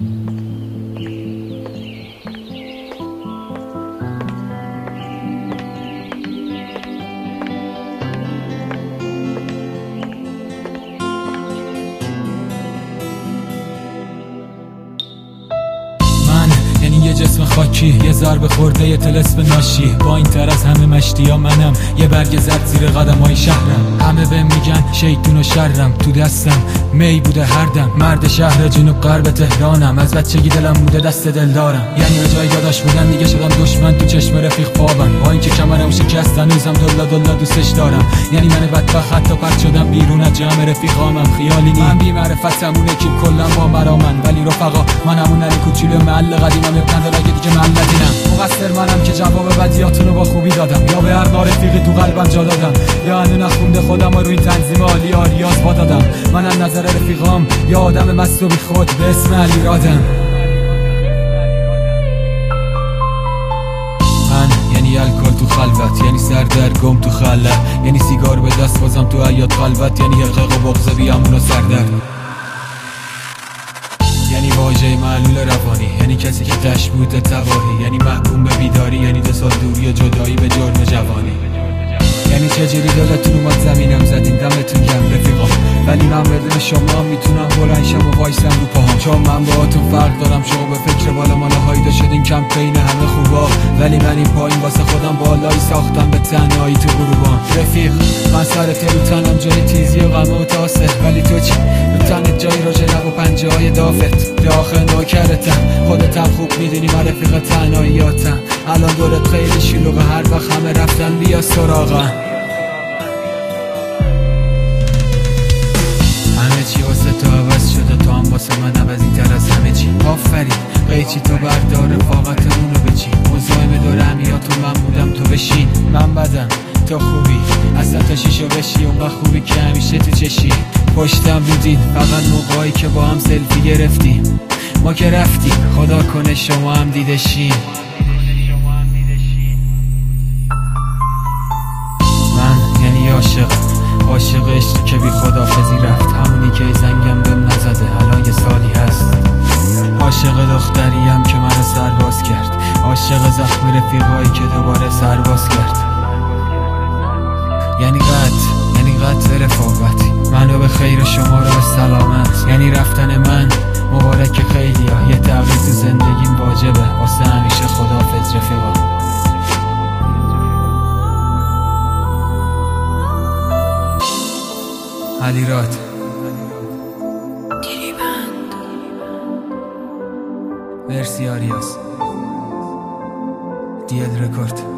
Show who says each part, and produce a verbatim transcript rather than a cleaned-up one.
Speaker 1: یه جسم خاکی، یه ضربه خورده، یه طلسم ناشی. با این تر از همه مشتی ها منم، یه برگ زرد زیر قدم های شهرم. همه بهم میگن شیطون و شرم، تو دستم می بوده هر دم. مرد شهر جنوب غرب تهرانم، از بچگی دلم بوده دست دل دارم. یعنی به جای داداش بودن دیگه شدم دشمن، تو چشم رفیق خوابم. با اینکه کمرم شکست هنوزم دلا دلا دوستش دارم. یعنی من بدبخت حتی پرت شدم بیرون از جمع رفیقامم. خیالی نی من بی معرفتم، اون اکیپ کلا با مرامن. ولی رفقا من همون علی کوچولو محل قدیمم، ابتدا اگه دیگه ملتینم. مقصر منم که جواب بدیاتونو با خوبی دادم، یا به هر رفیقی تو قلبم جا دادم، یا هنو نخونده خودم رو این تنظیم عالی آریاز با دادم. من از نظر رفیقام یا آدم مست و بی خود به اسم علی رادم. من یعنی الکل تو خلوت، یعنی سردرگم تو خلت، یعنی سیگار به دست بازم تو حیات خلوت، یعنی حقق و بغض بیامون و سردرد، یعنی واژه معلول روانی، یعنی کسی که تش بوده تباهی، یعنی محکوم به بیداری، یعنی دو سال دوری و جدایی به جرم جوانی. یعنی چجوری دلتون اومد زمینم زدین، دمتون گرم رفیقا. ولی من بدون شما میتونم بلند شم و وایسم رو پاهام، چون من باهاتون فرق دارم. شما به فکر بالا مالا هایده شدین کمپین همه خوبا، ولی من این پایین واسه خودم بالایی ساختم به تنهایی تو غروبان. رفیق من سر تو تنم جای تیزی و غم و تاسه، ولی تو چی؟ رو تنت جایی رو جنب و پنجه های دافت، داخل نوکرتم. خودتم خوب میدونی من رفیق تنهاییاتم. الان دورت خیلی شلوغه، هر وقت همه رفتن بیا سراغم. همه چی واسه تو عوض شده، تو هم واسه من عوضی تر از همه چی. آفرین قیچی تو بردار رفاقتمون رو بچین، مزاحم دور همیاتون من بودم تو بشین. من بدم تو خوبی، اصلا تا شیشو بشی اونقدر خوبی که همیشه تو چشی. پشتم بودین فقط موقعی که با هم سلفی گرفتیم، ما که رفتیم خدا کنه شما هم دیدشین. من یعنی عاشق، عاشق عشقی که بی خدافزی رفت، همونی که زنگم دم نزده الان یه سالی هست. عاشق دختریم که منو سرباز کرد، عاشق زخم رفیقایی که دوباره سرباز کرد. یعنی قط یعنی قط رفاقت، منو به خیر شما رو به سلامت. یعنی رفتن من مبارک خیلی ها، یه تغییر تو زندگیم واجبه واسه همیشه. خداحافظ رفیقا. علی راد مرسی آریاس، دیل رکورد.